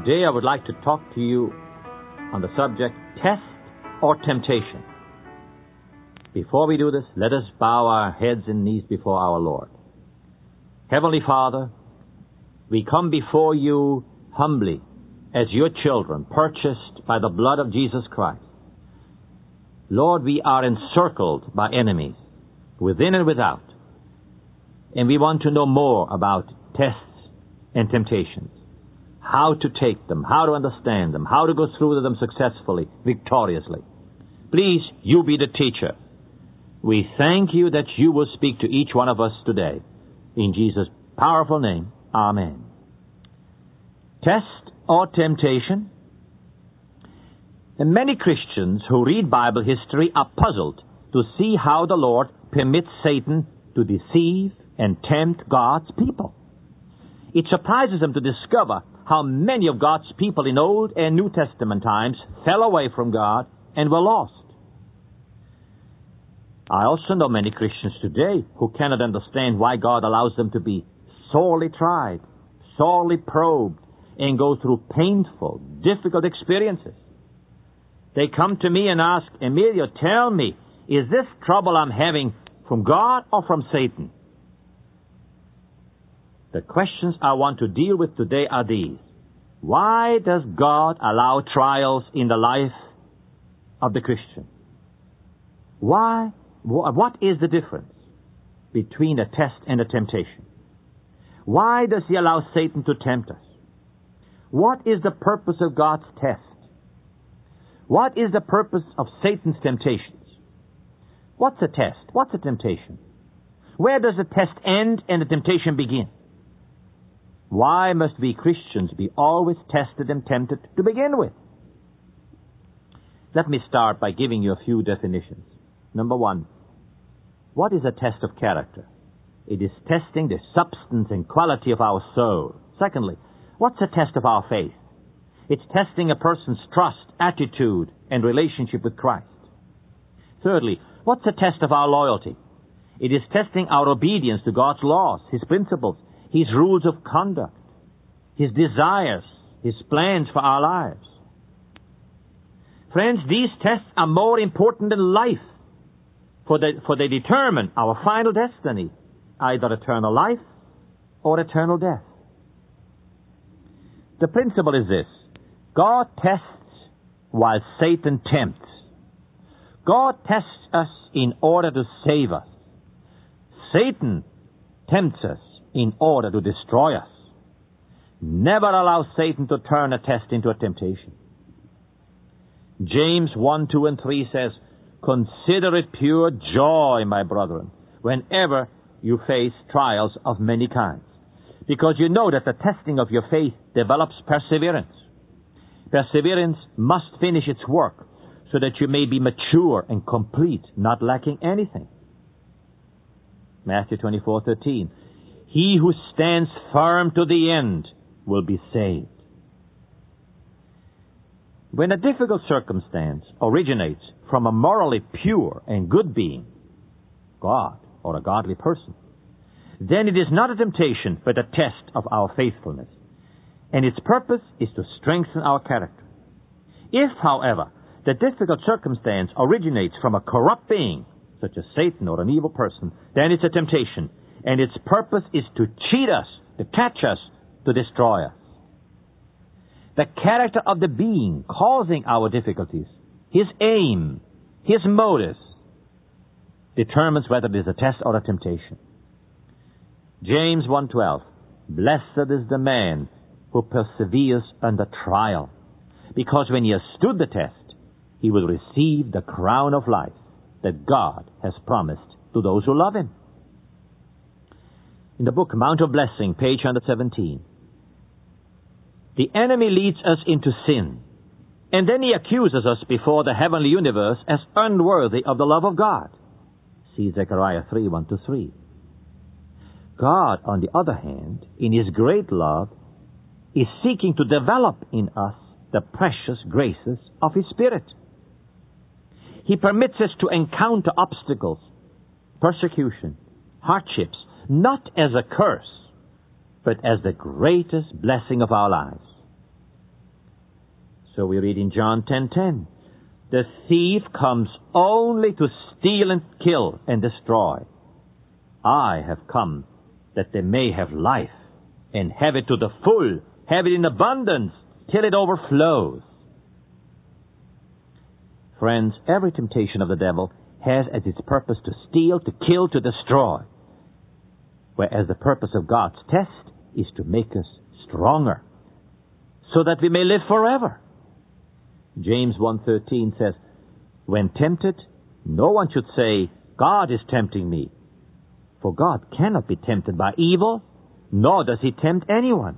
Today I would like to talk to you on the subject, test or temptation. Before we do this, let us bow our heads and knees before our Lord. Heavenly Father, we come before you humbly as your children, purchased by the blood of Jesus Christ. Lord, we are encircled by enemies, within and without, and we want to know more about tests and temptations, how to take them, how to understand them, how to go through them successfully, victoriously. Please, you be the teacher. We thank you that you will speak to each one of us today. In Jesus' powerful name, amen. Test or temptation? And many Christians who read Bible history are puzzled to see how the Lord permits Satan to deceive and tempt God's people. It surprises them to discover how many of God's people in Old and New Testament times fell away from God and were lost. I also know many Christians today who cannot understand why God allows them to be sorely tried, sorely probed, and go through painful, difficult experiences. They come to me and ask, Emilio, tell me, is this trouble I'm having from God or from Satan? The questions I want to deal with today are these. Why does God allow trials in the life of the Christian? Why? What is the difference between a test and a temptation? Why does He allow Satan to tempt us? What is the purpose of God's test? What is the purpose of Satan's temptations? What's a test? What's a temptation? Where does the test end and the temptation begin? Why must we Christians be always tested and tempted to begin with? Let me start by giving you a few definitions. Number one, what is a test of character? It is testing the substance and quality of our soul. Secondly, what's a test of our faith? It's testing a person's trust, attitude, and relationship with Christ. Thirdly, what's a test of our loyalty? It is testing our obedience to God's laws, His principles, His rules of conduct, His desires, His plans for our lives. Friends, these tests are more important than life, for they determine our final destiny, either eternal life or eternal death. The principle is this: God tests while Satan tempts. God tests us in order to save us. Satan tempts us in order to destroy us. Never allow Satan to turn a test into a temptation. James 1, 2, and 3 says, "Consider it pure joy, my brethren, whenever you face trials of many kinds, because you know that the testing of your faith develops perseverance. Perseverance must finish its work so that you may be mature and complete, not lacking anything." Matthew 24:13. "He who stands firm to the end will be saved." When a difficult circumstance originates from a morally pure and good being, God or a godly person, then it is not a temptation but a test of our faithfulness, and its purpose is to strengthen our character. If, however, the difficult circumstance originates from a corrupt being, such as Satan or an evil person, then it's a temptation, and its purpose is to cheat us, to catch us, to destroy us. The character of the being causing our difficulties, his aim, his motives, determines whether it is a test or a temptation. James 1:12, "Blessed is the man who perseveres under trial, because when he has stood the test, he will receive the crown of life that God has promised to those who love Him." In the book Mount of Blessing, page 117, the enemy leads us into sin, and then he accuses us before the heavenly universe as unworthy of the love of God. See Zechariah 3, 1-3. God, on the other hand, in His great love, is seeking to develop in us the precious graces of His Spirit. He permits us to encounter obstacles, persecution, hardships, not as a curse, but as the greatest blessing of our lives. So we read in John 10:10, the thief comes only to steal and kill and destroy. I have come that they may have life and have it to the full, have it in abundance, till it overflows. Friends, every temptation of the devil has as its purpose to steal, to kill, to destroy. Whereas the purpose of God's test is to make us stronger, so that we may live forever. James 1:13 says, when tempted, no one should say, God is tempting me. For God cannot be tempted by evil, nor does he tempt anyone.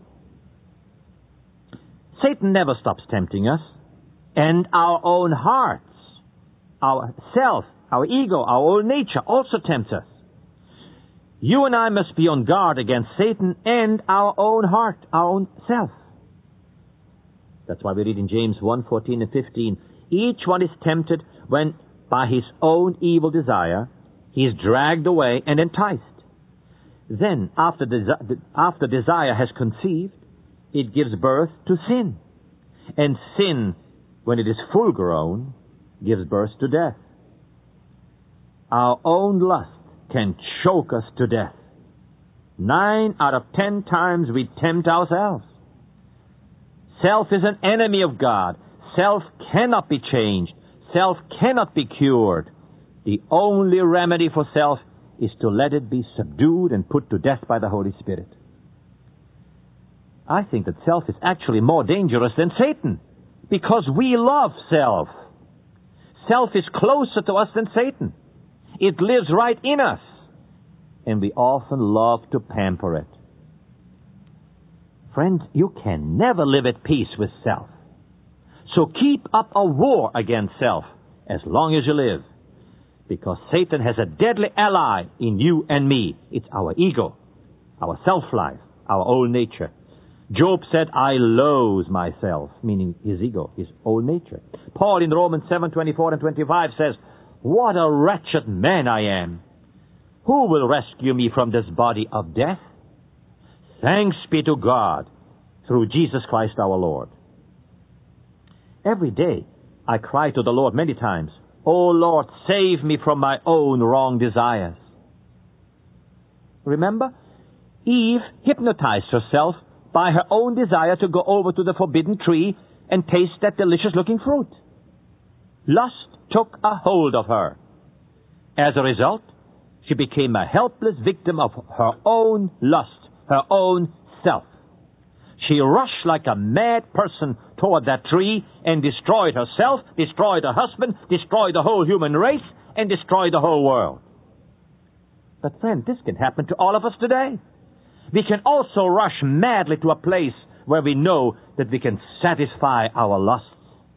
Satan never stops tempting us, and our own hearts, our self, our ego, our old nature also tempts us. You and I must be on guard against Satan and our own heart, our own self. That's why we read in James 1:14 and 15, each one is tempted when by his own evil desire he is dragged away and enticed. Then, after desire has conceived, it gives birth to sin. And sin, when it is full grown, gives birth to death. Our own lust can choke us to death. 9 out of 10 times we tempt ourselves. Self is an enemy of God. Self cannot be changed. Self cannot be cured. The only remedy for self is to let it be subdued and put to death by the Holy Spirit. I think that self is actually more dangerous than Satan, because we love self. Self is closer to us than Satan. It lives right in us, and we often love to pamper it. Friends, you can never live at peace with self. So keep up a war against self as long as you live, because Satan has a deadly ally in you and me. It's our ego, our self-life, our old nature. Job said, I loathe myself, meaning his ego, his old nature. Paul in Romans 7:24 and 25 says, what a wretched man I am. Who will rescue me from this body of death? Thanks be to God through Jesus Christ our Lord. Every day I cry to the Lord many times, O Lord, save me from my own wrong desires. Remember, Eve hypnotized herself by her own desire to go over to the forbidden tree and taste that delicious-looking fruit. Lust took a hold of her. As a result, she became a helpless victim of her own lust, her own self. She rushed like a mad person toward that tree and destroyed herself, destroyed her husband, destroyed the whole human race, and destroyed the whole world. But friend, this can happen to all of us today. We can also rush madly to a place where we know that we can satisfy our lusts.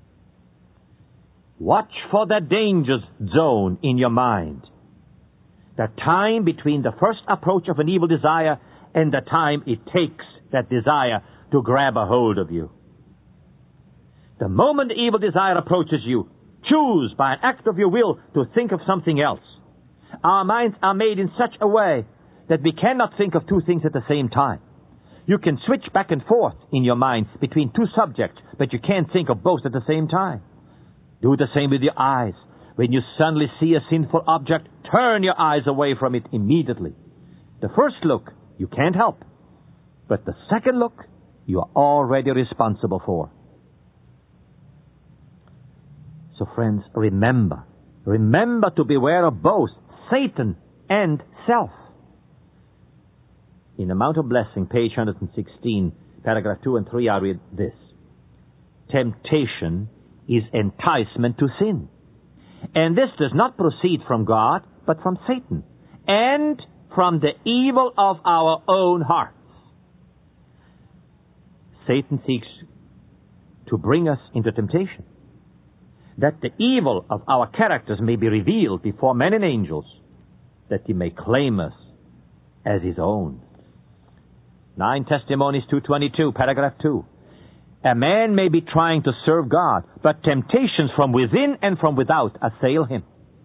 Watch for the danger zone in your mind. The time between the first approach of an evil desire and the time it takes that desire to grab a hold of you. The moment the evil desire approaches you, choose by an act of your will to think of something else. Our minds are made in such a way that we cannot think of two things at the same time. You can switch back and forth in your mind between two subjects, but you can't think of both at the same time. Do the same with your eyes. When you suddenly see a sinful object, turn your eyes away from it immediately. The first look, you can't help. But the second look, you are already responsible for. So friends, remember to beware of both Satan and self. In the Mount of Blessing, page 116, paragraph 2 and 3, I read this. Temptation is enticement to sin. And this does not proceed from God, but from Satan, and from the evil of our own hearts. Satan seeks to bring us into temptation, that the evil of our characters may be revealed before men and angels, that he may claim us as his own. 9 Testimonies 2:22, paragraph 2. A man may be trying to serve God, but temptations from within and from without assail him.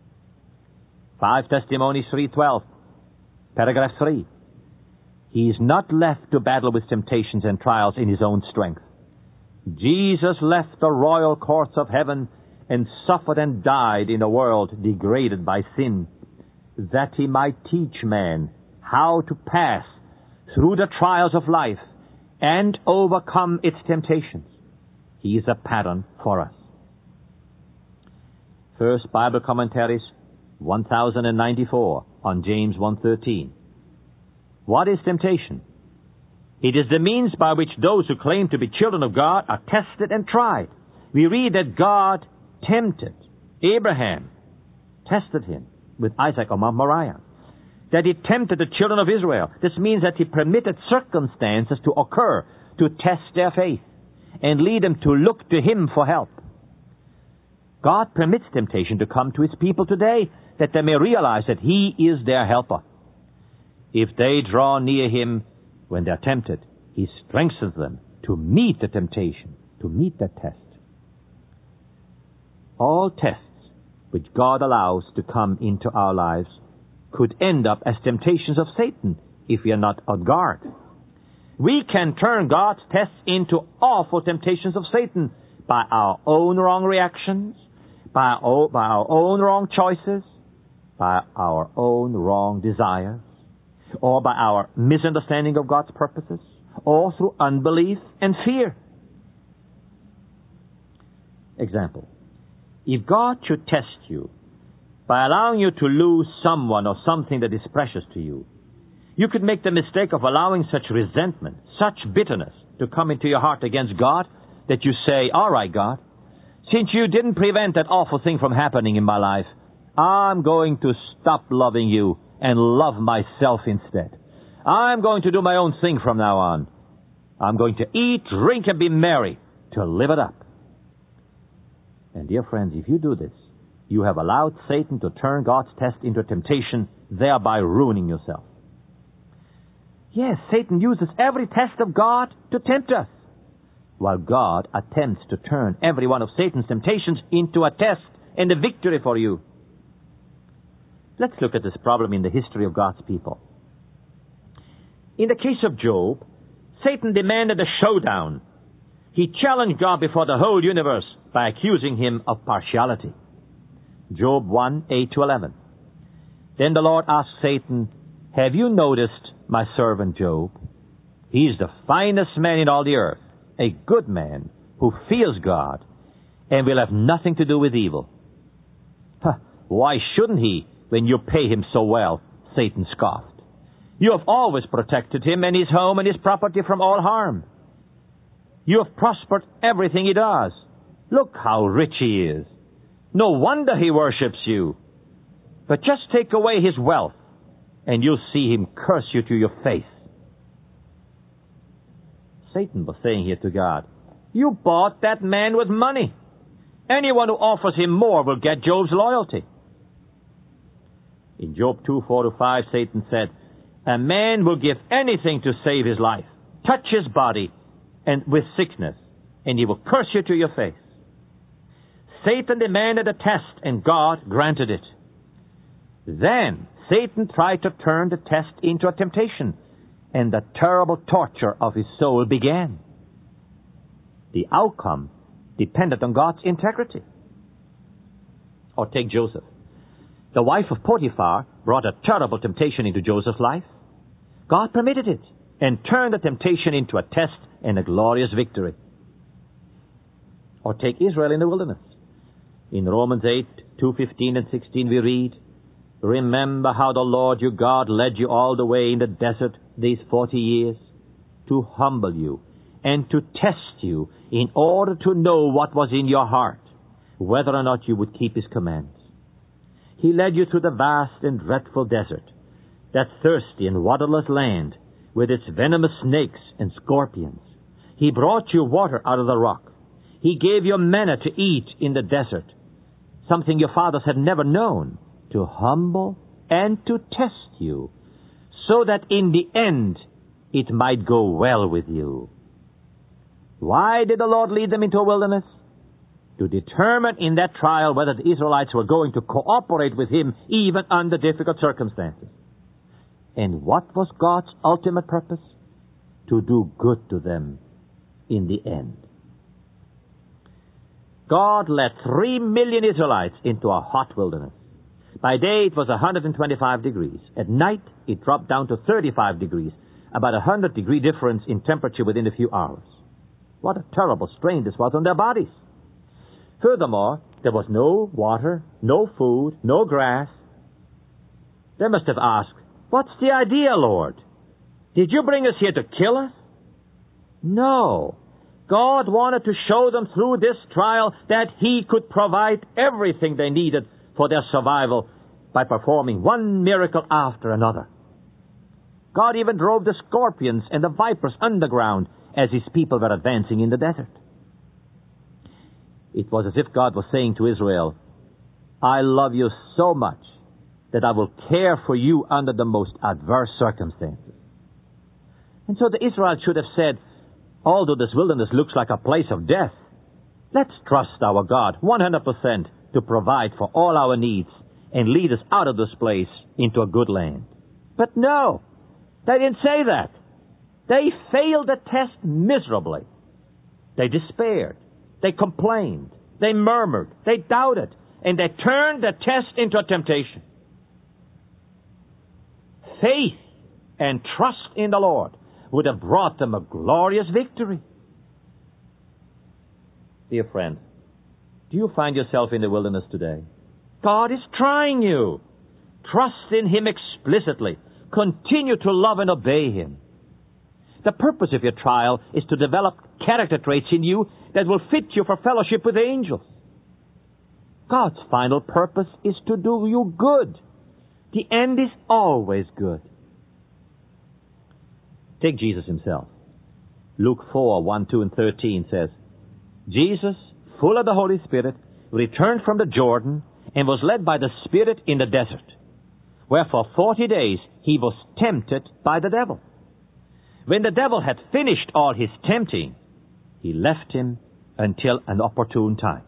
5 Testimonies 3:12, paragraph 3. He is not left to battle with temptations and trials in his own strength. Jesus left the royal courts of heaven and suffered and died in a world degraded by sin, that he might teach man how to pass through the trials of life and overcome its temptations. He is a pattern for us. First Bible Commentaries, 1094, on James 1:13. What is temptation? It is the means by which those who claim to be children of God are tested and tried. We read that God tempted Abraham, tested him with Isaac on Mount Moriah. That he tempted the children of Israel. This means that he permitted circumstances to occur to test their faith and lead them to look to him for help. God permits temptation to come to his people today that they may realize that he is their helper. If they draw near him when they are tempted, he strengthens them to meet the temptation, to meet that test. All tests which God allows to come into our lives could end up as temptations of Satan if we are not on guard. We can turn God's tests into awful temptations of Satan by our own wrong reactions, by our own wrong choices, by our own wrong desires, or by our misunderstanding of God's purposes, or through unbelief and fear. Example. If God should test you by allowing you to lose someone or something that is precious to you, you could make the mistake of allowing such resentment, such bitterness to come into your heart against God that you say, all right, God, since you didn't prevent that awful thing from happening in my life, I'm going to stop loving you and love myself instead. I'm going to do my own thing from now on. I'm going to eat, drink, and be merry to live it up. And dear friends, if you do this, you have allowed Satan to turn God's test into a temptation, thereby ruining yourself. Yes, Satan uses every test of God to tempt us, while God attempts to turn every one of Satan's temptations into a test and a victory for you. Let's look at this problem in the history of God's people. In the case of Job, Satan demanded a showdown. He challenged God before the whole universe by accusing him of partiality. Job 1:8-11. Then the Lord asked Satan, have you noticed my servant Job? He is the finest man in all the earth, a good man who fears God and will have nothing to do with evil. Why shouldn't he when you pay him so well? Satan scoffed. You have always protected him and his home and his property from all harm. You have prospered everything he does. Look how rich he is. No wonder he worships you. But just take away his wealth, and you'll see him curse you to your face. Satan was saying here to God, you bought that man with money. Anyone who offers him more will get Job's loyalty. In Job 2:4-5, Satan said, a man will give anything to save his life, touch his body and with sickness, and he will curse you to your face. Satan demanded a test, and God granted it. Then Satan tried to turn the test into a temptation, and the terrible torture of his soul began. The outcome depended on God's integrity. Or take Joseph. The wife of Potiphar brought a terrible temptation into Joseph's life. God permitted it and turned the temptation into a test and a glorious victory. Or take Israel in the wilderness. In Romans 8:2-15-16 we read, remember how the Lord your God led you all the way in the desert these 40 years to humble you and to test you in order to know what was in your heart, whether or not you would keep his commands. He led you through the vast and dreadful desert, that thirsty and waterless land with its venomous snakes and scorpions. He brought you water out of the rock. He gave you manna to eat in the desert, something your fathers had never known, to humble and to test you, so that in the end it might go well with you. Why did the Lord lead them into a wilderness? To determine in that trial whether the Israelites were going to cooperate with him even under difficult circumstances. And what was God's ultimate purpose? To do good to them in the end. God led 3 million Israelites into a hot wilderness. By day it was 125 degrees. At night it dropped down to 35 degrees, about 100-degree difference in temperature within a few hours. What a terrible strain this was on their bodies. Furthermore, there was no water, no food, no grass. They must have asked, "What's the idea, Lord? Did you bring us here to kill us?" No. God wanted to show them through this trial that He could provide everything they needed for their survival by performing one miracle after another. God even drove the scorpions and the vipers underground as His people were advancing in the desert. It was as if God was saying to Israel, "I love you so much that I will care for you under the most adverse circumstances." And so the Israelites should have said, "Although this wilderness looks like a place of death, let's trust our God 100% to provide for all our needs and lead us out of this place into a good land." But no, they didn't say that. They failed the test miserably. They despaired. They complained. They murmured. They doubted. And they turned the test into a temptation. Faith and trust in the Lord would have brought them a glorious victory. Dear friend, do you find yourself in the wilderness today? God is trying you. Trust in Him explicitly. Continue to love and obey Him. The purpose of your trial is to develop character traits in you that will fit you for fellowship with angels. God's final purpose is to do you good. The end is always good. Take Jesus Himself. Luke 4, 1, 2, and 13 says, "Jesus, full of the Holy Spirit, returned from the Jordan and was led by the Spirit in the desert, where for 40 days He was tempted by the devil. When the devil had finished all his tempting, He left Him until an opportune time."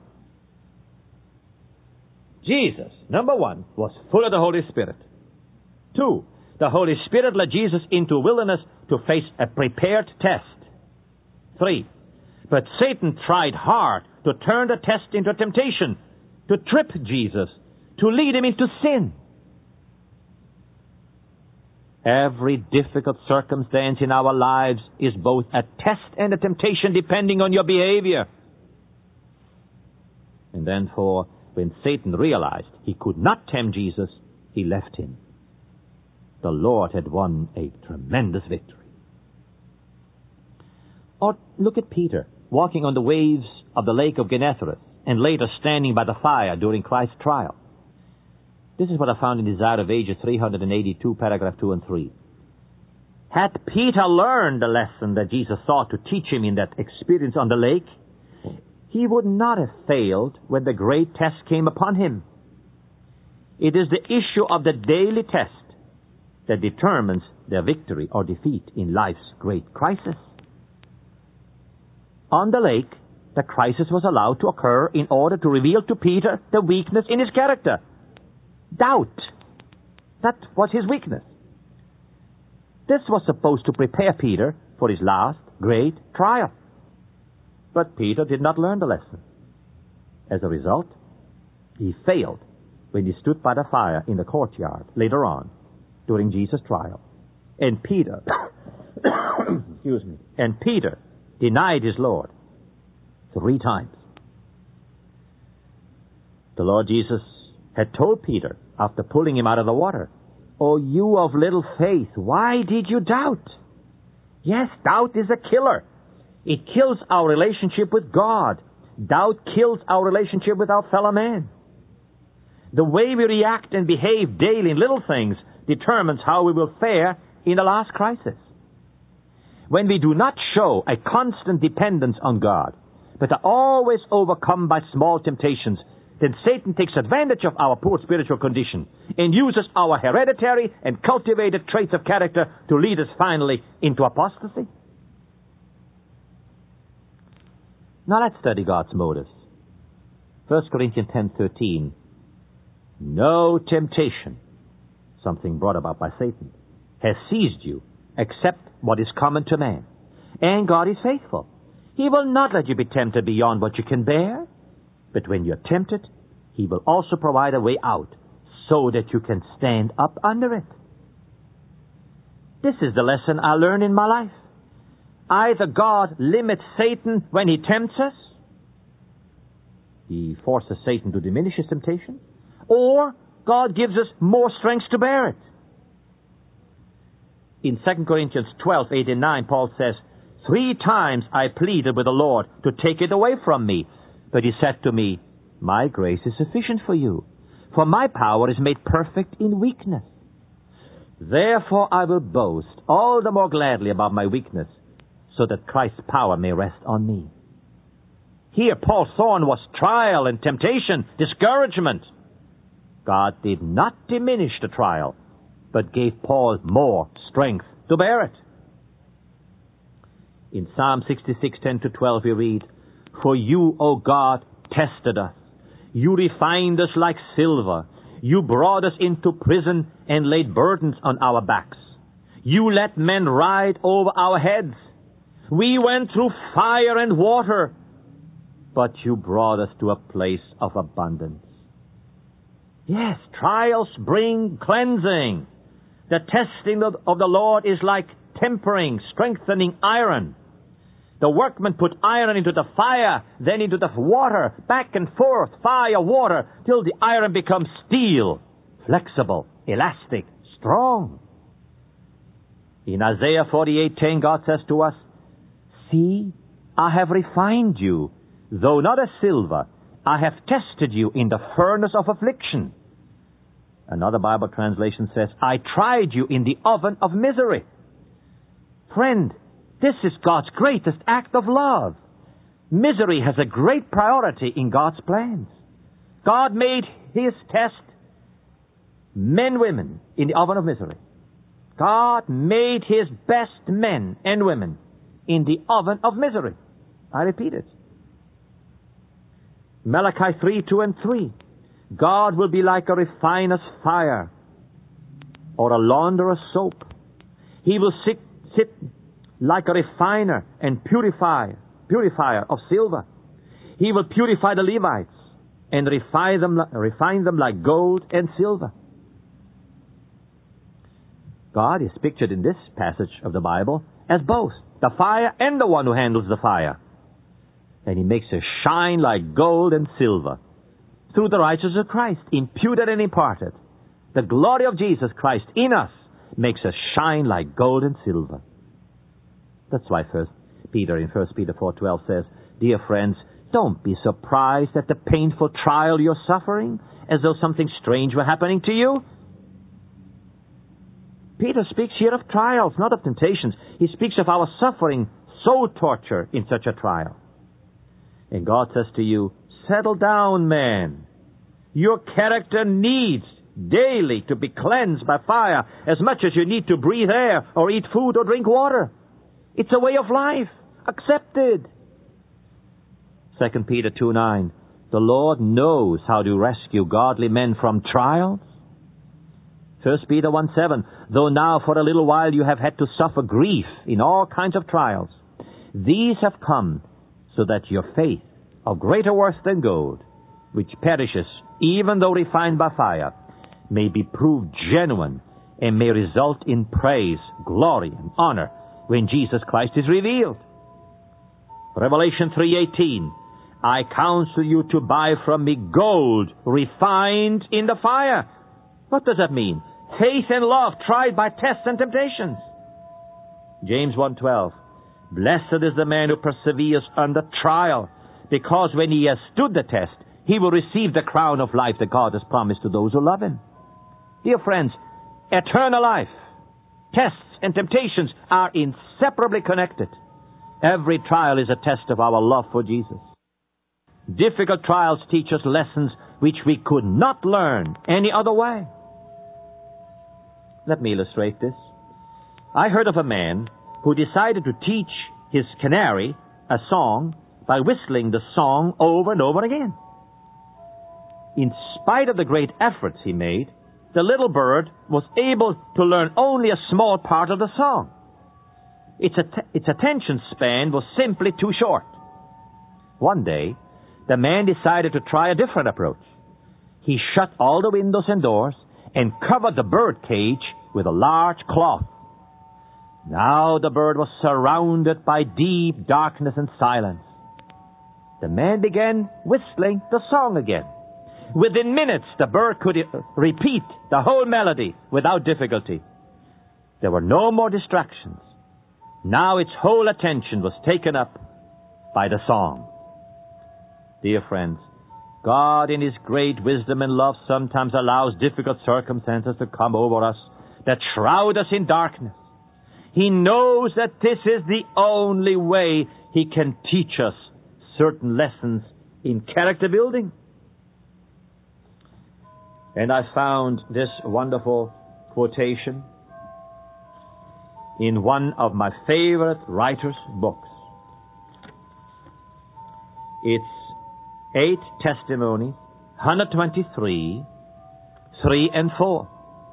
Jesus, number one, was full of the Holy Spirit. 2, the Holy Spirit led Jesus into a wilderness to face a prepared test. 3, but Satan tried hard to turn the test into a temptation, to trip Jesus, to lead Him into sin. Every difficult circumstance in our lives is both a test and a temptation depending on your behavior. And then when Satan realized he could not tempt Jesus, he left Him. The Lord had won a tremendous victory. Or look at Peter, walking on the waves of the lake of Gennesaret, and later standing by the fire during Christ's trial. This is what I found in Desire of Ages 382, paragraph 2 and 3. Had Peter learned the lesson that Jesus sought to teach him in that experience on the lake, he would not have failed when the great test came upon him. It is the issue of the daily test that determines their victory or defeat in life's great crisis. On the lake, the crisis was allowed to occur in order to reveal to Peter the weakness in his character. Doubt. That was his weakness. This was supposed to prepare Peter for his last great trial. But Peter did not learn the lesson. As a result, he failed when he stood by the fire in the courtyard later on during Jesus' trial. And Peter, and Peter denied his Lord 3 times. The Lord Jesus had told Peter after pulling him out of the water, "Oh, you of little faith, why did you doubt?" Yes, doubt is a killer. It kills our relationship with God. Doubt kills our relationship with our fellow man. The way we react and behave daily in little things determines how we will fare in the last crisis. When we do not show a constant dependence on God, but are always overcome by small temptations, then Satan takes advantage of our poor spiritual condition and uses our hereditary and cultivated traits of character to lead us finally into apostasy. Now let's study God's motives. 1 Corinthians 10:13. No temptation, something brought about by Satan, has seized you except what is common to man. And God is faithful. He will not let you be tempted beyond what you can bear. But when you're tempted, He will also provide a way out so that you can stand up under it. This is the lesson I learned in my life. Either God limits Satan when he tempts us, He forces Satan to diminish his temptation, or God gives us more strength to bear it. In 2 Corinthians 12:8 and 9, Paul says, 3 times I pleaded with the Lord to take it away from me. But He said to me, my grace is sufficient for you, for my power is made perfect in weakness. Therefore I will boast all the more gladly about my weakness, so that Christ's power may rest on me. Here Paul's thorn was trial and temptation, discouragement. God did not diminish the trial, but gave Paul more strength to bear it. In Psalm 66:10-12 we read, for you, O God, tested us. You refined us like silver. You brought us into prison and laid burdens on our backs. You let men ride over our heads. We went through fire and water, but you brought us to a place of abundance. Yes, trials bring cleansing. The testing of the Lord is like tempering, strengthening iron. The workmen put iron into the fire, then into the water, back and forth, fire, water, till the iron becomes steel, flexible, elastic, strong. In Isaiah 48:10, God says to us, see, I have refined you, though not as silver. I have tested you in the furnace of affliction. Another Bible translation says, I tried you in the oven of misery. Friend, this is God's greatest act of love. Misery has a great priority in God's plans. God made His test men, women in the oven of misery. God made His best men and women in the oven of misery. I repeat it. Malachi 3:2 and 3. God will be like a refiner's fire or a launderer's soap. He will sit like a refiner and purifier of silver. He will purify the Levites and refine them like gold and silver. God is pictured in this passage of the Bible as both the fire and the one who handles the fire. And He makes us shine like gold and silver through the righteousness of Christ, imputed and imparted. The glory of Jesus Christ in us makes us shine like gold and silver. That's why Peter in 1 Peter 4:12 says, dear friends, don't be surprised at the painful trial you're suffering, as though something strange were happening to you. Peter speaks here of trials, not of temptations. He speaks of our suffering, soul torture in such a trial. And God says to you, settle down, man. Your character needs daily to be cleansed by fire as much as you need to breathe air or eat food or drink water. It's a way of life. Accepted. 2 Peter 2:9. The Lord knows how to rescue godly men from trials. 1 Peter 1:7. Though now for a little while you have had to suffer grief in all kinds of trials, these have come so that your faith, of greater worth than gold, which perishes even though refined by fire, may be proved genuine and may result in praise, glory, and honor when Jesus Christ is revealed. Revelation 3:18. I counsel you to buy from me gold refined in the fire. What does that mean? Faith and love tried by tests and temptations. James 1:12. Blessed is the man who perseveres under trial, because when he has stood the test, he will receive the crown of life that God has promised to those who love Him. Dear friends, eternal life, tests and temptations are inseparably connected. Every trial is a test of our love for Jesus. Difficult trials teach us lessons which we could not learn any other way. Let me illustrate this. I heard of a man who decided to teach his canary a song by whistling the song over and over again. In spite of the great efforts he made, the little bird was able to learn only a small part of the song. Its attention span was simply too short. One day, the man decided to try a different approach. He shut all the windows and doors and covered the bird cage with a large cloth. Now the bird was surrounded by deep darkness and silence. The man began whistling the song again. Within minutes, the bird could repeat the whole melody without difficulty. There were no more distractions. Now its whole attention was taken up by the song. Dear friends, God in His great wisdom and love sometimes allows difficult circumstances to come over us that shroud us in darkness. He knows that this is the only way He can teach us certain lessons in character building. And I found this wonderful quotation in one of my favorite writers' books. It's 8 Testimonies, 123, 3 and 4.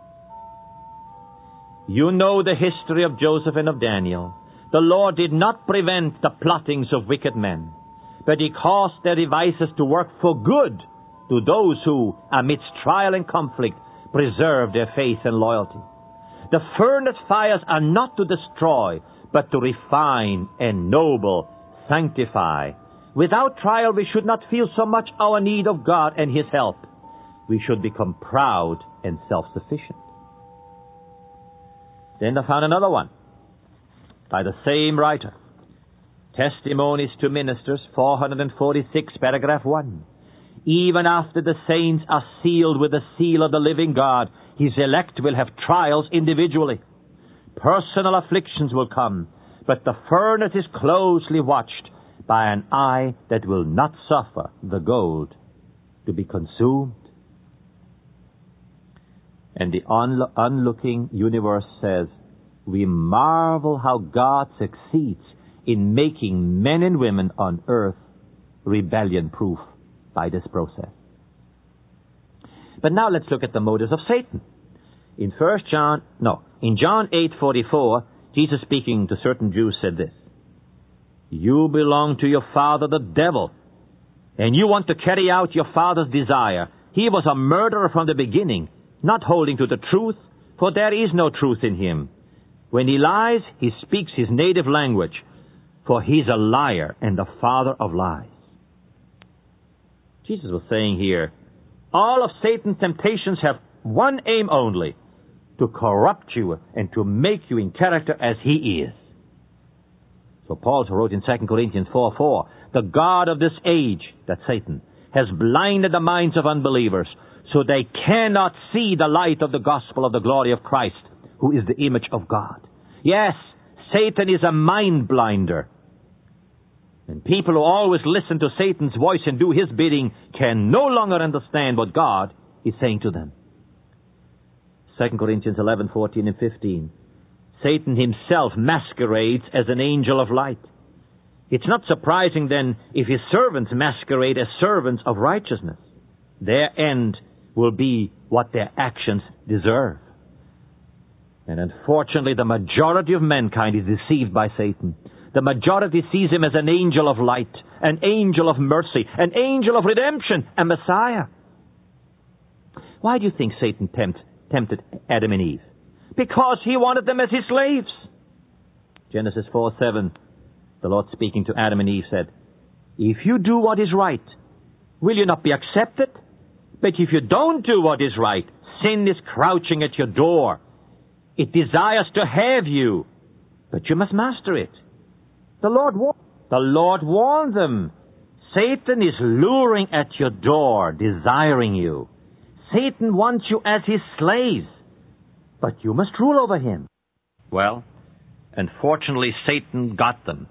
You know the history of Joseph and of Daniel. The Lord did not prevent the plottings of wicked men, but He caused their devices to work for good to those who, amidst trial and conflict, preserve their faith and loyalty. The furnace fires are not to destroy, but to refine, ennoble, sanctify. Without trial, we should not feel so much our need of God and His help. We should become proud and self-sufficient. Then I found another one by the same writer. Testimonies to Ministers, 446, paragraph 1. Even after the saints are sealed with the seal of the living God, His elect will have trials individually. Personal afflictions will come, but the furnace is closely watched by an eye that will not suffer the gold to be consumed. And the onlooking universe says, we marvel how God succeeds in making men and women on earth rebellion-proof by this process. But now let's look at the motives of Satan. In John 8:44, Jesus speaking to certain Jews said this, you belong to your father the devil, and you want to carry out your father's desire. He was a murderer from the beginning, not holding to the truth, for there is no truth in him. When he lies, he speaks his native language, for he's a liar and the father of lies. Jesus was saying here, all of Satan's temptations have one aim only, to corrupt you and to make you in character as he is. So Paul wrote in 2 Corinthians 4:4, the God of this age, that's Satan, has blinded the minds of unbelievers, so they cannot see the light of the gospel of the glory of Christ, who is the image of God. Yes, Satan is a mind blinder. And people who always listen to Satan's voice and do his bidding can no longer understand what God is saying to them. 2 Corinthians 11:14 and 15. Satan himself masquerades as an angel of light. It's not surprising then if his servants masquerade as servants of righteousness. Their end will be what their actions deserve. And unfortunately, the majority of mankind is deceived by Satan. The majority sees him as an angel of light, an angel of mercy, an angel of redemption, a Messiah. Why do you think Satan tempted Adam and Eve? Because he wanted them as his slaves. Genesis 4:7, the Lord speaking to Adam and Eve said, if you do what is right, will you not be accepted? But if you don't do what is right, sin is crouching at your door. It desires to have you, but you must master it. The Lord warned them. Satan is luring at your door, desiring you. Satan wants you as his slaves, but you must rule over him. Well, unfortunately, Satan got them.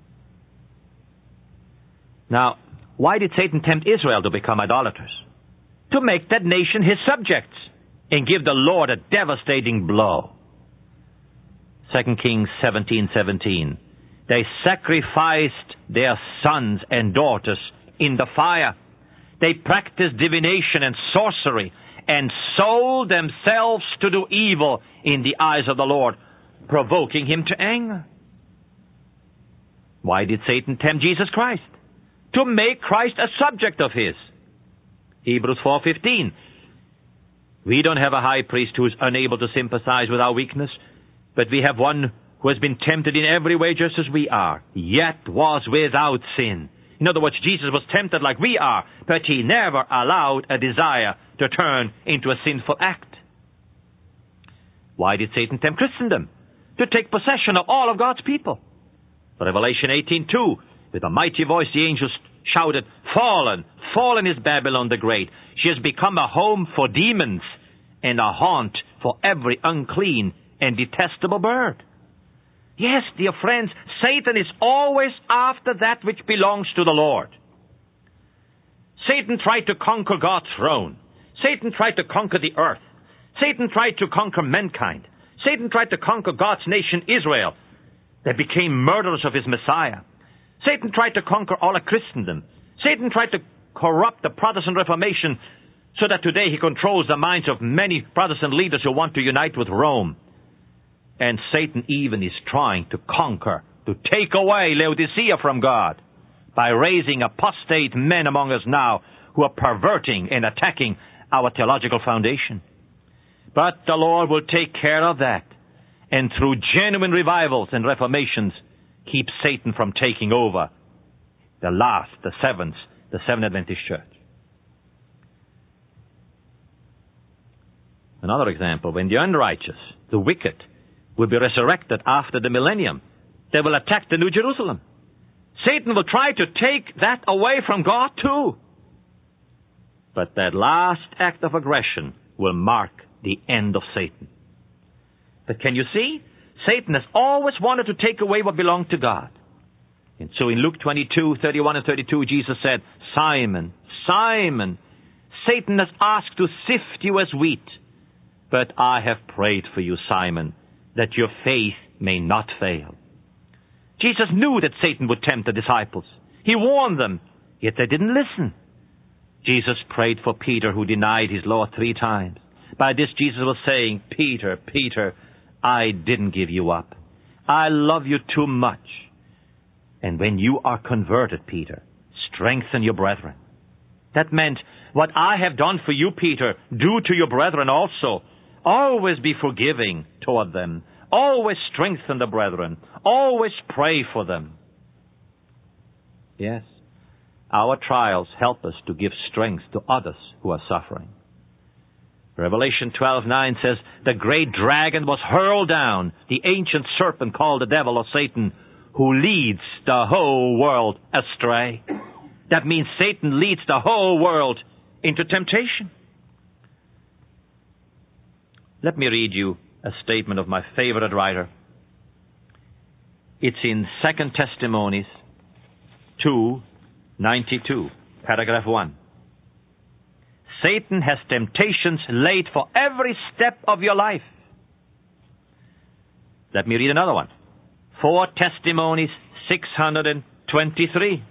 Now, why did Satan tempt Israel to become idolaters? To make that nation his subjects and give the Lord a devastating blow. 2 Kings 17:17. They sacrificed their sons and daughters in the fire. They practiced divination and sorcery and sold themselves to do evil in the eyes of the Lord, provoking him to anger. Why did Satan tempt Jesus Christ? to make Christ a subject of his. Hebrews 4:15. We don't have a high priest who is unable to sympathize with our weakness, but we have one who has been tempted in every way just as we are, yet was without sin. In other words, Jesus was tempted like we are, but he never allowed a desire to turn into a sinful act. Why did Satan tempt Christendom? To take possession of all of God's people. Revelation 18:2, with a mighty voice the angels shouted, "Fallen, fallen is Babylon the Great. She has become a home for demons and a haunt for every unclean and detestable bird." Yes, dear friends, Satan is always after that which belongs to the Lord. Satan tried to conquer God's throne. Satan tried to conquer the earth. Satan tried to conquer mankind. Satan tried to conquer God's nation, Israel. They became murderers of his Messiah. Satan tried to conquer all of Christendom. Satan tried to corrupt the Protestant Reformation so that today he controls the minds of many Protestant leaders who want to unite with Rome. And Satan even is trying to conquer, to take away Laodicea from God by raising apostate men among us now who are perverting and attacking our theological foundation. But the Lord will take care of that, and through genuine revivals and reformations, keep Satan from taking over the Seventh Adventist Church. Another example, when the unrighteous, the wicked, will be resurrected after the millennium, they will attack the New Jerusalem. Satan will try to take that away from God too. But that last act of aggression will mark the end of Satan. But can you see? Satan has always wanted to take away what belonged to God. And so in Luke 22:31 and 32, Jesus said, "Simon, Simon, Satan has asked to sift you as wheat, but I have prayed for you, Simon, that your faith may not fail." Jesus knew that Satan would tempt the disciples. He warned them, yet they didn't listen. Jesus prayed for Peter, who denied his Lord 3 times. By this, Jesus was saying, "Peter, Peter, I didn't give you up. I love you too much. And when you are converted, Peter, strengthen your brethren." That meant, what I have done for you, Peter, do to your brethren also. Always be forgiving toward them. Always strengthen the brethren. Always pray for them. Yes, our trials help us to give strength to others who are suffering. Revelation 12:9 says, "The great dragon was hurled down, the ancient serpent called the devil or Satan, who leads the whole world astray." That means Satan leads the whole world into temptation. Let me read you a statement of my favorite writer. It's in 2 Testimonies 2:92, paragraph 1. "Satan has temptations laid for every step of your life." Let me read another one. 4 Testimonies 623.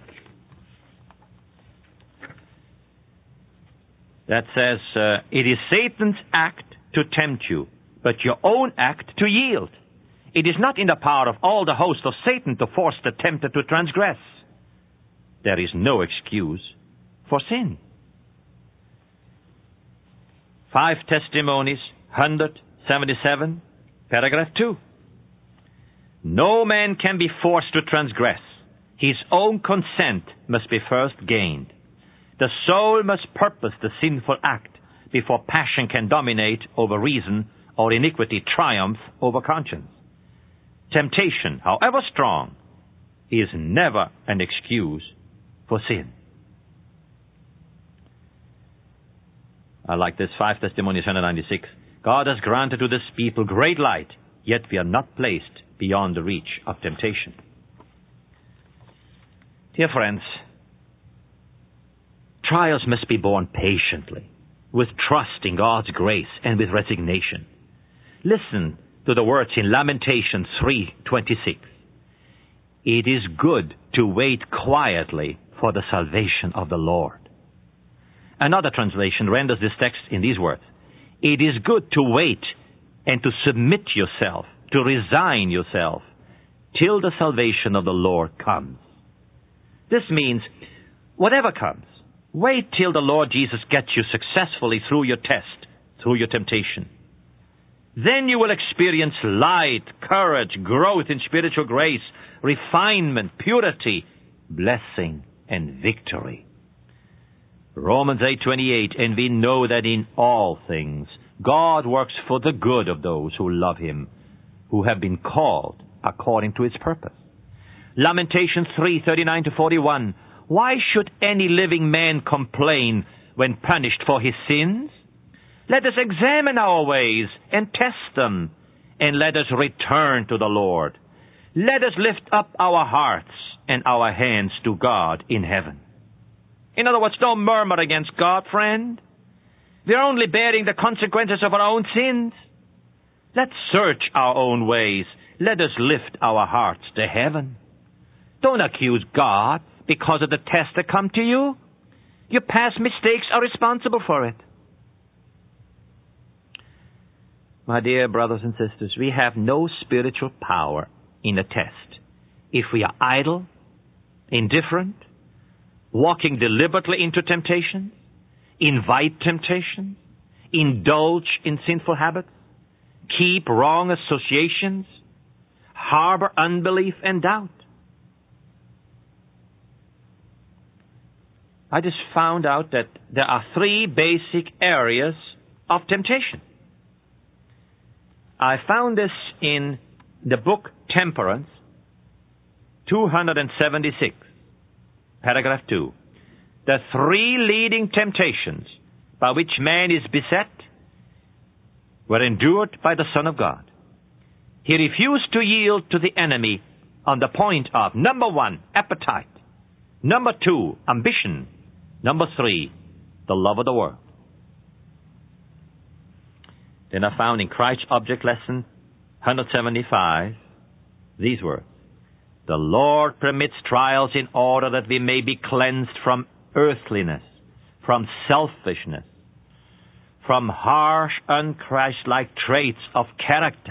That says, "It is Satan's act to tempt you, but your own act to yield. It is not in the power of all the host of Satan to force the tempter to transgress. There is no excuse for sin." 5 Testimonies 177, paragraph 2. "No man can be forced to transgress. His own consent must be first gained. The soul must purpose the sinful act before passion can dominate over reason or iniquity triumph over conscience. Temptation, however strong, is never an excuse for sin." I like this, 5 Testimonies 196. "God has granted to this people great light, yet we are not placed beyond the reach of temptation." Dear friends, trials must be borne patiently, with trust in God's grace and with resignation. Listen to the words in Lamentations 3:26. "It is good to wait quietly for the salvation of the Lord." Another translation renders this text in these words: "It is good to wait and to submit yourself, to resign yourself, till the salvation of the Lord comes." This means Whatever comes, wait till the Lord Jesus gets you successfully through your test, through your temptation. Then you will experience light, courage, growth in spiritual grace, refinement, purity, blessing, and victory. Romans 8:28, and we know that in all things God works for the good of those who love Him, who have been called according to His purpose. Lamentations 3:39-41, why should any living man complain when punished for his sins? Let us examine our ways and test them, and let us return to the Lord. Let us lift up our hearts and our hands to God in heaven. In other words, don't murmur against God, friend. We're only bearing the consequences of our own sins. Let's search our own ways. Let us lift our hearts to heaven. Don't accuse God because of the tests that come to you. Your past mistakes are responsible for it. My dear brothers and sisters, we have no spiritual power in a test if we are idle, indifferent, walking deliberately into temptation, invite temptation, indulge in sinful habits, keep wrong associations, harbor unbelief and doubt. I just found out that there are 3 basic areas of temptation. I found this in the book Temperance, 276, paragraph 2. The 3 leading temptations by which man is beset were endured by the Son of God. He refused to yield to the enemy on the point of, number 1, appetite. Number 2, ambition. Number 3, the love of the world. Then I found in Christ's Object Lesson 175 these words. The Lord permits trials in order that we may be cleansed from earthliness, from selfishness, from harsh, un-Christ-like traits of character.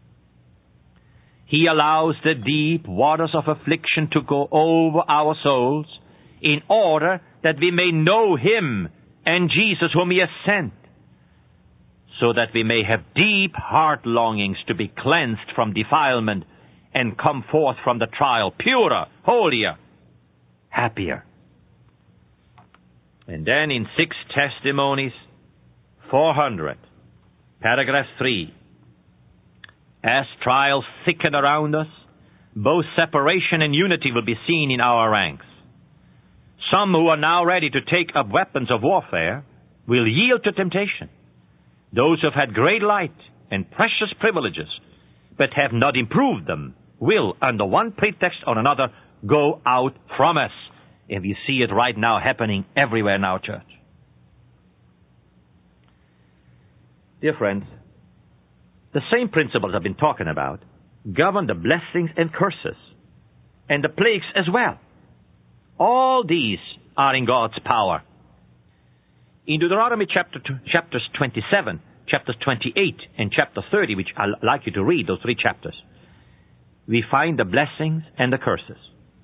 He allows the deep waters of affliction to go over our souls in order that we may know Him and Jesus whom He has sent, so that we may have deep heart longings to be cleansed from defilement and come forth from the trial purer, holier, happier. And then in 6 Testimonies, 400, paragraph 3, as trials thicken around us, both separation and unity will be seen in our ranks. Some who are now ready to take up weapons of warfare will yield to temptation. Those who have had great light and precious privileges, but have not improved them, will, under one pretext or another, go out from us. And we see it right now happening everywhere in our church. Dear friends, the same principles I've been talking about govern the blessings and curses, and the plagues as well. All these are in God's power. In Deuteronomy chapters 27, chapters 28, and chapter 30, which I'd like you to read, those 3 chapters, we find the blessings and the curses.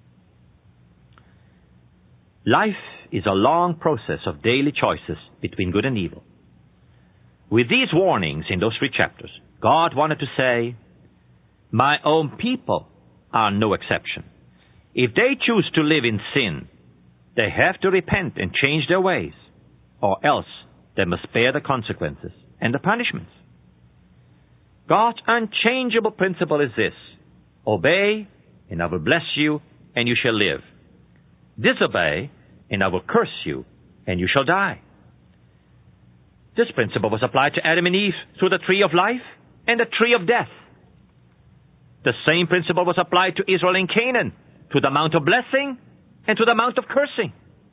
Life is a long process of daily choices between good and evil. With these warnings in those 3 chapters, God wanted to say, my own people are no exception. If they choose to live in sin, they have to repent and change their ways, or else they must bear the consequences and the punishments. God's unchangeable principle is this: obey, and I will bless you, and you shall live. Disobey, and I will curse you, and you shall die. This principle was applied to Adam and Eve through the tree of life and the tree of death. The same principle was applied to Israel in Canaan, to the mount of blessing and to the mount of cursing.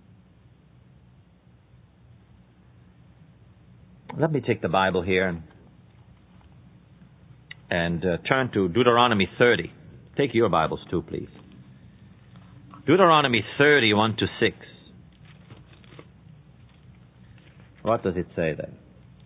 Let me take the Bible here and turn to Deuteronomy 30. Take your Bibles too, please. Deuteronomy 30, 1-6. What does it say there?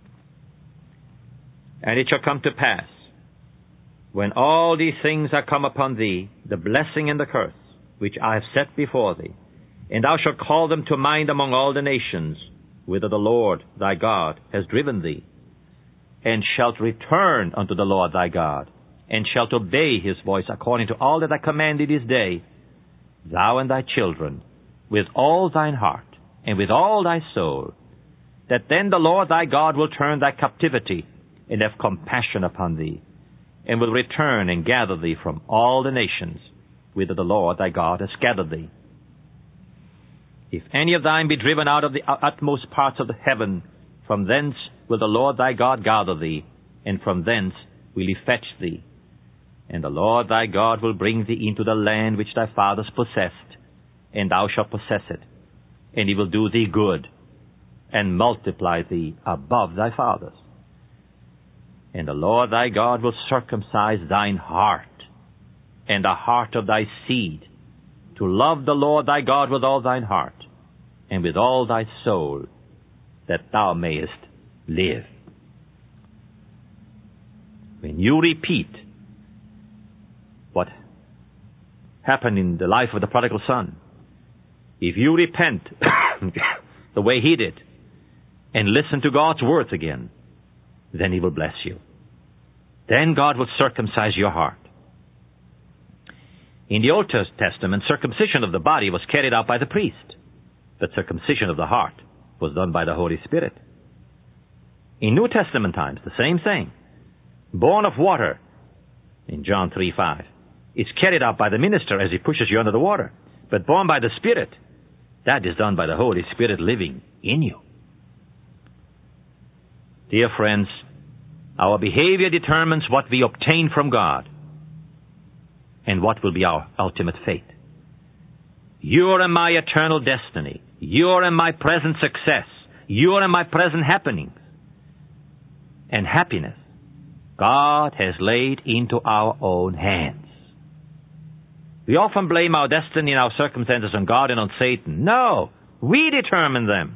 And it shall come to pass, when all these things are come upon thee, the blessing and the curse, which I have set before thee, And thou shalt call them to mind among all the nations, whither the Lord thy God has driven thee, and shalt return unto the Lord thy God, and shalt obey his voice according to all that I command thee this day, thou and thy children, with all thine heart, and with all thy soul, that then the Lord thy God will turn thy captivity, and have compassion upon thee, and will return and gather thee from all the nations, whither the Lord thy God has scattered thee. If any of thine be driven out of the utmost parts of the heaven, from thence will the Lord thy God gather thee, and from thence will he fetch thee. And the Lord thy God will bring thee into the land which thy fathers possessed, and thou shalt possess it. And he will do thee good, and multiply thee above thy fathers. And the Lord thy God will circumcise thine heart, and the heart of thy seed, to love the Lord thy God with all thine heart, and with all thy soul, that thou mayest live. When you repeat what happened in the life of the prodigal son, if you repent the way he did, and listen to God's words again, then he will bless you. Then God will circumcise your heart. In the Old Testament, circumcision of the body was carried out by the priest, but circumcision of the heart was done by the Holy Spirit. In New Testament times, the same thing. Born of water, in John 3:5, is carried out by the minister as he pushes you under the water. But born by the Spirit, that is done by the Holy Spirit living in you. Dear friends, our behavior determines what we obtain from God and what will be our ultimate fate. Your and my eternal destiny, your and my present success, your and my present happenings and happiness, God has laid into our own hands. We often blame our destiny and our circumstances on God and on Satan. No, we determine them.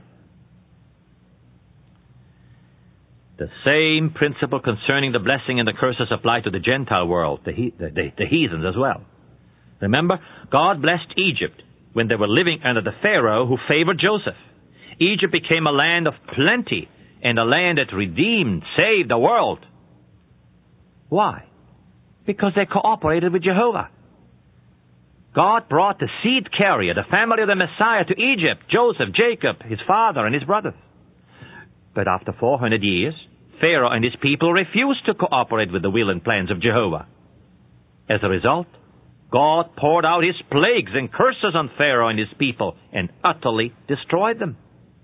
The same principle concerning the blessing and the curses apply to the Gentile world, the heathens as well. Remember, God blessed Egypt when they were living under the Pharaoh who favored Joseph. Egypt became a land of plenty and a land that redeemed, saved the world. Why? Because they cooperated with Jehovah. God brought the seed carrier, the family of the Messiah, to Egypt, Joseph, Jacob, his father, and his brothers. But after 400 years, Pharaoh and his people refused to cooperate with the will and plans of Jehovah. As a result, God poured out his plagues and curses on Pharaoh and his people and utterly destroyed them.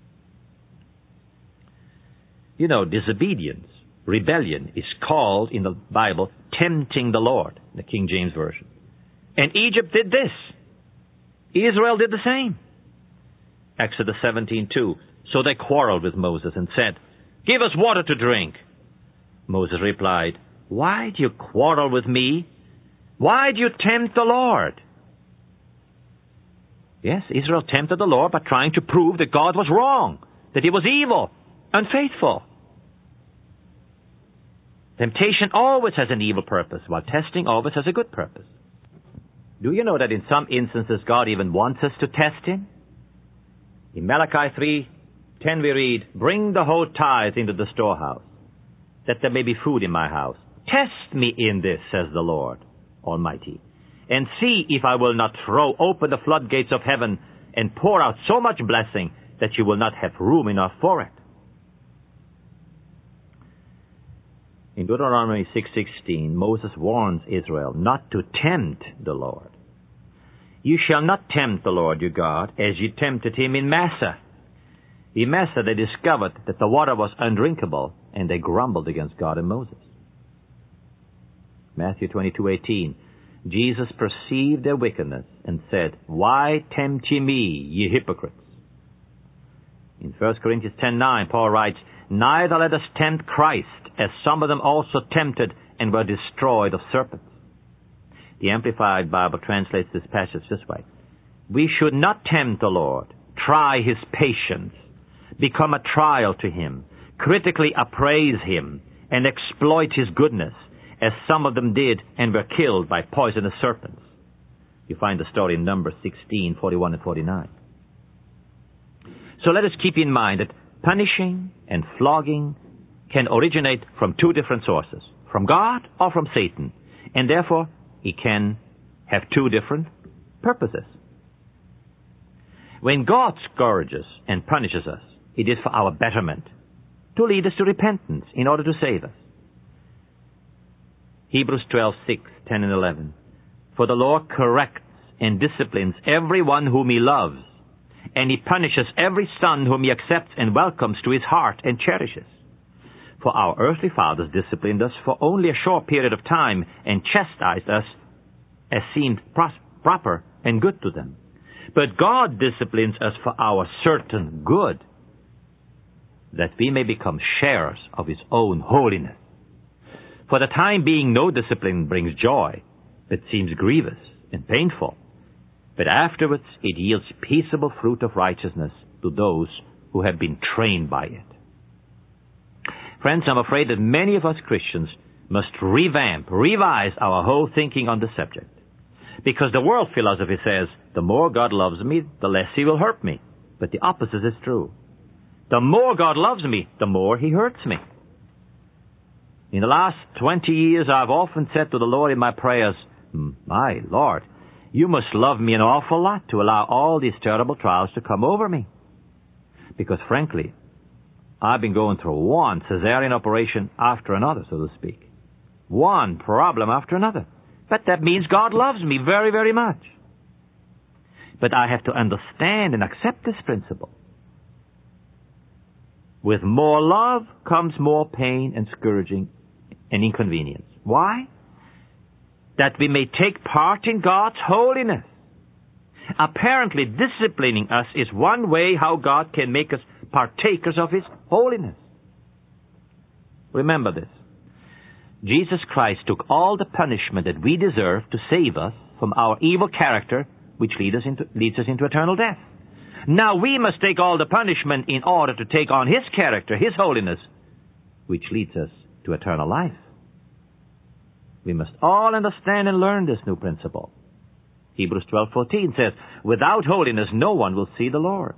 You know, disobedience, rebellion, is called in the Bible tempting the Lord, the King James Version. And Egypt did this. Israel did the same. Exodus 17:2. So they quarreled with Moses and said, "Give us water to drink." Moses replied, "Why do you quarrel with me? Why do you tempt the Lord?" Yes, Israel tempted the Lord by trying to prove that God was wrong, that he was evil, unfaithful. Temptation always has an evil purpose, while testing always has a good purpose. Do you know that in some instances God even wants us to test him? In Malachi 3:10 we read, "Bring the whole tithe into the storehouse, that there may be food in my house. Test me in this, says the Lord Almighty, and see if I will not throw open the floodgates of heaven and pour out so much blessing that you will not have room enough for it." In Deuteronomy 6:16, Moses warns Israel not to tempt the Lord. "You shall not tempt the Lord your God as you tempted him in Massah." In Massah they discovered that the water was undrinkable, and they grumbled against God and Moses. Matthew 22:18, Jesus perceived their wickedness and said, "Why tempt ye me, ye hypocrites?" In 1 Corinthians 10:9, Paul writes, "Neither let us tempt Christ, as some of them also tempted and were destroyed of serpents." The Amplified Bible translates this passage this way: "We should not tempt the Lord, try his patience, become a trial to him, critically appraise him, and exploit his goodness, as some of them did and were killed by poisonous serpents." You find the story in Numbers 16:41 and 49. So let us keep in mind that punishing and flogging can originate from two different sources, from God or from Satan, and therefore it can have two different purposes. When God scourges and punishes us, it is for our betterment, to lead us to repentance in order to save us. Hebrews 12:6, 10 and 11. For the Lord corrects and disciplines everyone whom he loves, and he punishes every son whom he accepts and welcomes to his heart and cherishes. For our earthly fathers disciplined us for only a short period of time and chastised us as seemed proper and good to them. But God disciplines us for our certain good, that we may become sharers of his own holiness. For the time being, no discipline brings joy, but seems grievous and painful. But afterwards it yields peaceable fruit of righteousness to those who have been trained by it. Friends, I'm afraid that many of us Christians must revise our whole thinking on the subject. Because the world philosophy says, the more God loves me, the less he will hurt me. But the opposite is true. The more God loves me, the more he hurts me. In the last 20 years, I've often said to the Lord in my prayers, my Lord, you must love me an awful lot to allow all these terrible trials to come over me. Because frankly, I've been going through one cesarean operation after another, so to speak. One problem after another. But that means God loves me very, very much. But I have to understand and accept this principle. With more love comes more pain and scourging and inconvenience. Why? That we may take part in God's holiness. Apparently, disciplining us is one way how God can make us partakers of his holiness. Remember this. Jesus Christ took all the punishment that we deserve to save us from our evil character, which leads us into eternal death. Now we must take all the punishment in order to take on his character, his holiness, which leads us to eternal life. We must all understand and learn this new principle. Hebrews 12:14 says, without holiness no one will see the Lord.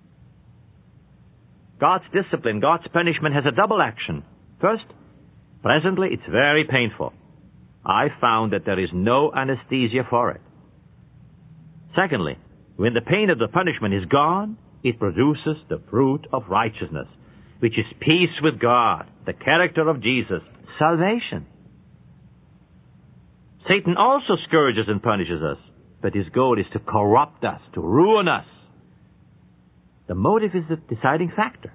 God's discipline, God's punishment has a double action. First, presently it's very painful. I found that there is no anesthesia for it. Secondly, when the pain of the punishment is gone, it produces the fruit of righteousness, which is peace with God, the character of Jesus, salvation. Satan also scourges and punishes us, but his goal is to corrupt us, to ruin us. The motive is the deciding factor.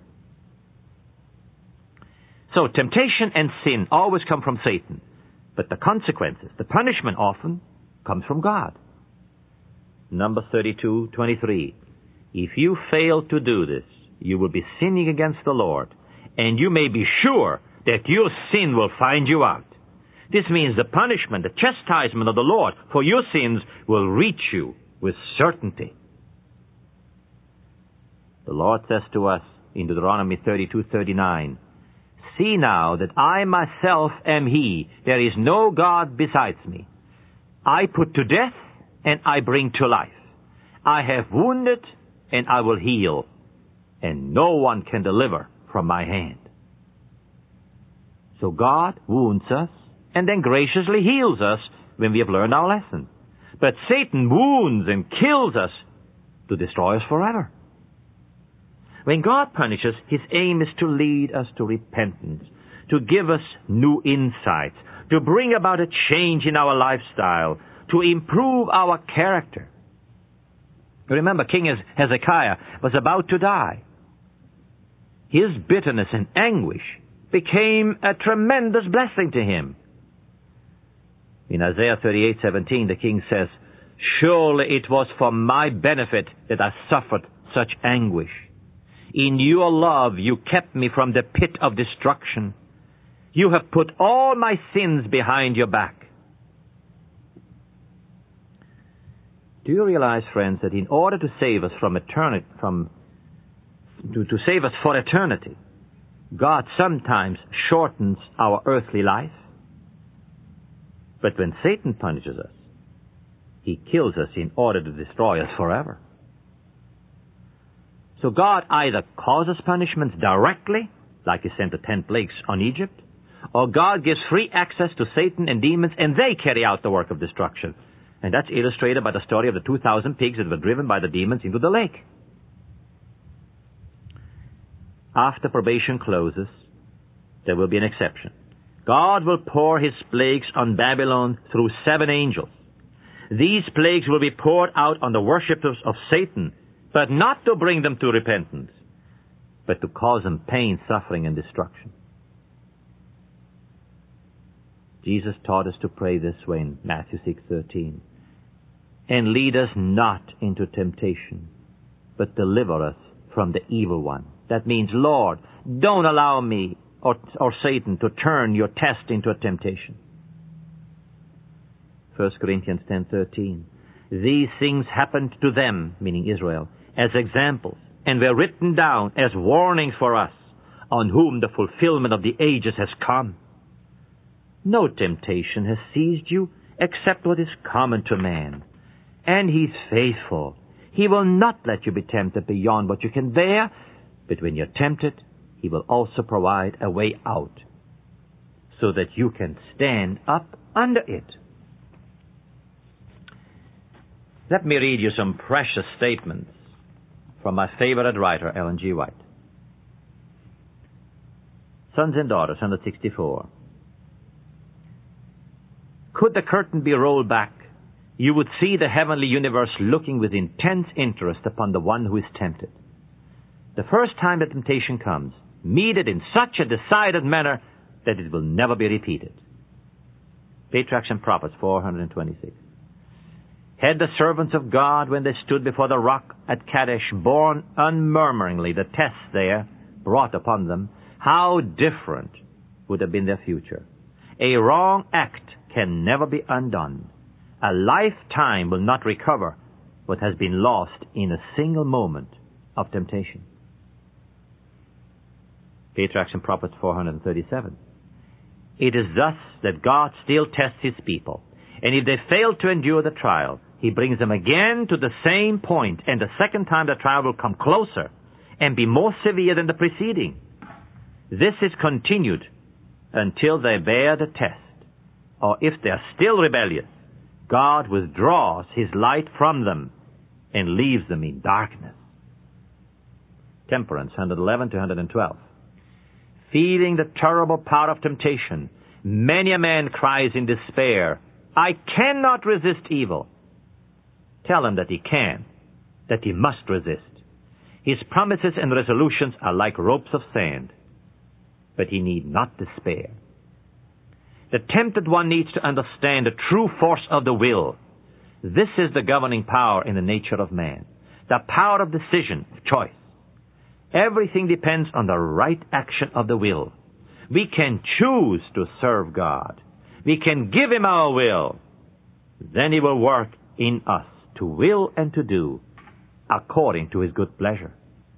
So temptation and sin always come from Satan, but the consequences, the punishment often comes from God. Numbers 32:23. If you fail to do this, you will be sinning against the Lord, and you may be sure that your sin will find you out. This means the punishment, the chastisement of the Lord for your sins will reach you with certainty. The Lord says to us in Deuteronomy 32:39, see now that I myself am he, there is no God besides me. I put to death, and I bring to life. I have wounded, and I will heal, and no one can deliver from my hand. So God wounds us, and then graciously heals us when we have learned our lesson. But Satan wounds and kills us to destroy us forever. When God punishes, his aim is to lead us to repentance, to give us new insights, to bring about a change in our lifestyle, to improve our character. Remember, King Hezekiah was about to die. His bitterness and anguish became a tremendous blessing to him. In Isaiah 38:17, the king says, surely it was for my benefit that I suffered such anguish. In your love you kept me from the pit of destruction. You have put all my sins behind your back. Do you realize, friends, that in order to save us from eternity, to save us for eternity, God sometimes shortens our earthly life? But when Satan punishes us, he kills us in order to destroy us forever. So God either causes punishments directly, like he sent the 10 plagues on Egypt, or God gives free access to Satan and demons, and they carry out the work of destruction. And that's illustrated by the story of the 2,000 pigs that were driven by the demons into the lake. After probation closes, there will be an exception. God will pour his plagues on Babylon through 7 angels. These plagues will be poured out on the worshippers of Satan, but not to bring them to repentance, but to cause them pain, suffering, and destruction. Jesus taught us to pray this way in Matthew 6:13. And lead us not into temptation, but deliver us from the evil one. That means, Lord, don't allow me or Satan to turn your test into a temptation. 1 Corinthians 10:13. These things happened to them, meaning Israel, as examples, and were written down as warnings for us, on whom the fulfillment of the ages has come. No temptation has seized you except what is common to man. And he's faithful. He will not let you be tempted beyond what you can bear, but when you're tempted, he will also provide a way out, so that you can stand up under it. Let me read you some precious statements from my favorite writer, Ellen G. White. Sons and Daughters, 164. Could the curtain be rolled back, you would see the heavenly universe looking with intense interest upon the one who is tempted. The first time the temptation comes, meet it in such a decided manner that it will never be repeated. Patriarchs and Prophets, 426. Had the servants of God, when they stood before the rock at Kadesh, borne unmurmuringly the tests there brought upon them, how different would have been their future. A wrong act can never be undone. A lifetime will not recover what has been lost in a single moment of temptation. Patriarchs and Prophets 437. It is thus that God still tests his people, and if they fail to endure the trial, he brings them again to the same point, and the second time the trial will come closer and be more severe than the preceding. This is continued until they bear the test, or if they are still rebellious, God withdraws his light from them and leaves them in darkness. Temperance, 111 to 112. Feeling the terrible power of temptation, many a man cries in despair, I cannot resist evil. Tell him that he can, that he must resist. His promises and resolutions are like ropes of sand, but he need not despair. The tempted one needs to understand the true force of the will. This is the governing power in the nature of man, the power of decision, of choice. Everything depends on the right action of the will. We can choose to serve God. We can give him our will. Then he will work in us to will and to do according to his good pleasure.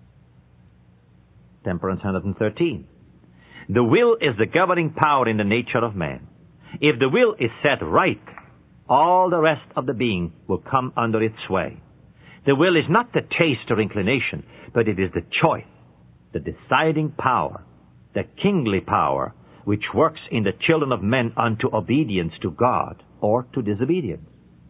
Temperance 113. The will is the governing power in the nature of man. If the will is set right, all the rest of the being will come under its sway. The will is not the taste or inclination, but it is the choice, the deciding power, the kingly power, which works in the children of men unto obedience to God or to disobedience.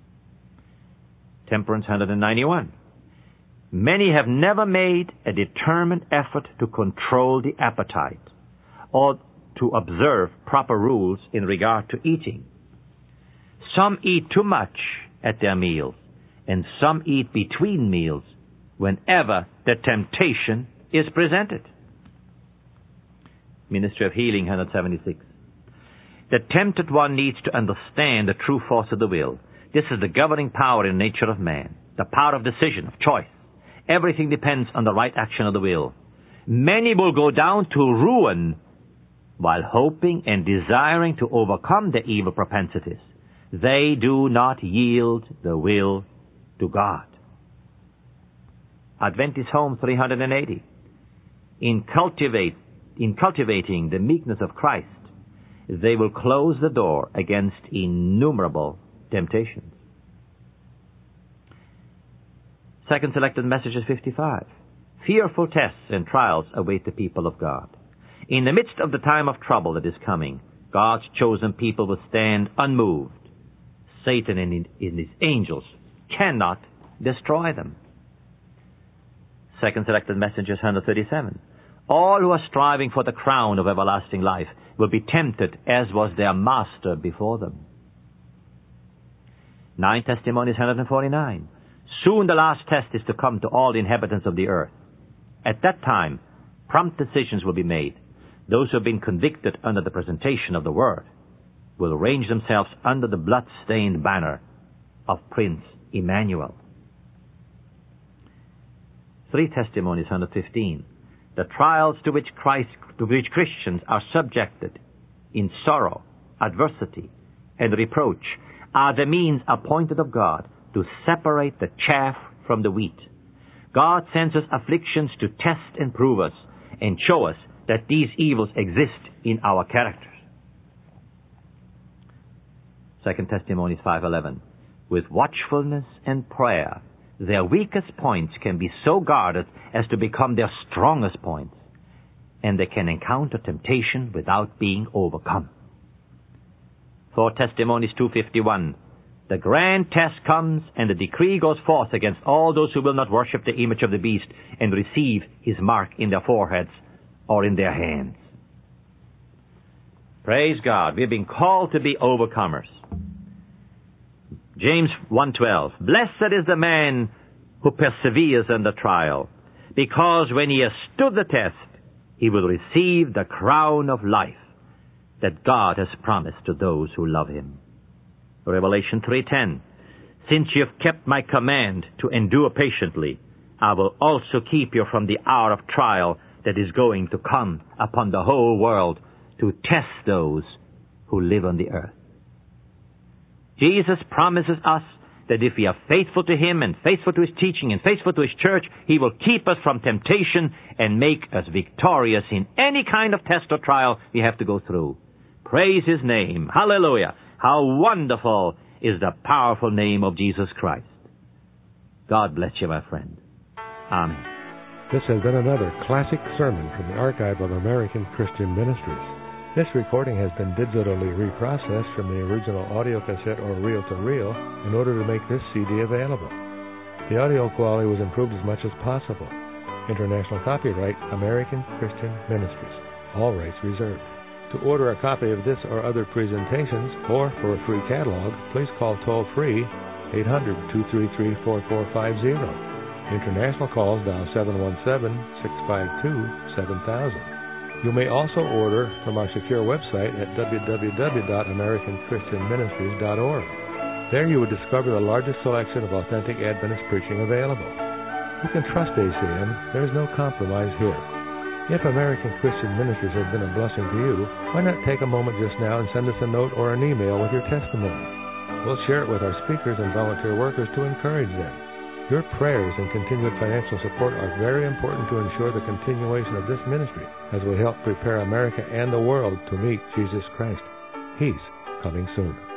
Temperance 191. Many have never made a determined effort to control the appetite or to observe proper rules in regard to eating. Some eat too much at their meals, and some eat between meals whenever the temptation is presented. Ministry of Healing, 176. The tempted one needs to understand the true force of the will. This is the governing power in the nature of man, the power of decision, of choice. Everything depends on the right action of the will. Many will go down to ruin while hoping and desiring to overcome their evil propensities. They do not yield the will to God. Adventist Home 380. In cultivating the meekness of Christ, they will close the door against innumerable temptations. Second selected message is 55. Fearful tests and trials await the people of God. In the midst of the time of trouble that is coming, God's chosen people will stand unmoved. Satan and his angels cannot destroy them. Second selected messengers, 137. All who are striving for the crown of everlasting life will be tempted as was their master before them. 9 Testimonies, 149. Soon the last test is to come to all the inhabitants of the earth. At that time, prompt decisions will be made. Those who have been convicted under the presentation of the Word will range themselves under the blood-stained banner of Prince Emmanuel. 3 Testimonies, 115. The trials to which Christians are subjected in sorrow, adversity, and reproach are the means appointed of God to separate the chaff from the wheat. God sends us afflictions to test and prove us and show us that these evils exist in our characters. 2 Testimonies 5:11. With watchfulness and prayer, their weakest points can be so guarded as to become their strongest points, and they can encounter temptation without being overcome. 4 Testimonies 2:51. The grand test comes, and the decree goes forth against all those who will not worship the image of the beast and receive his mark in their foreheads or in their hands. Praise God. We've been called to be overcomers. James 1:12. Blessed is the man who perseveres under trial, because when he has stood the test, he will receive the crown of life that God has promised to those who love him. Revelation 3:10. Since you have kept my command to endure patiently, I will also keep you from the hour of trial that is going to come upon the whole world to test those who live on the earth. Jesus promises us that if we are faithful to him and faithful to his teaching and faithful to his church, he will keep us from temptation and make us victorious in any kind of test or trial we have to go through. Praise his name. Hallelujah. How wonderful is the powerful name of Jesus Christ. God bless you, my friend. Amen. This has been another classic sermon from the Archive of American Christian Ministries. This recording has been digitally reprocessed from the original audio cassette or reel-to-reel in order to make this CD available. The audio quality was improved as much as possible. International copyright, American Christian Ministries. All rights reserved. To order a copy of this or other presentations, or for a free catalog, please call toll-free 800-233-4450. International calls dial 717-652-7000. You may also order from our secure website at www.americanchristianministries.org. There you will discover the largest selection of authentic Adventist preaching available. You can trust ACM. There is no compromise here. If American Christian Ministries has been a blessing to you, why not take a moment just now and send us a note or an email with your testimony? We'll share it with our speakers and volunteer workers to encourage them. Your prayers and continued financial support are very important to ensure the continuation of this ministry as we help prepare America and the world to meet Jesus Christ. He's coming soon.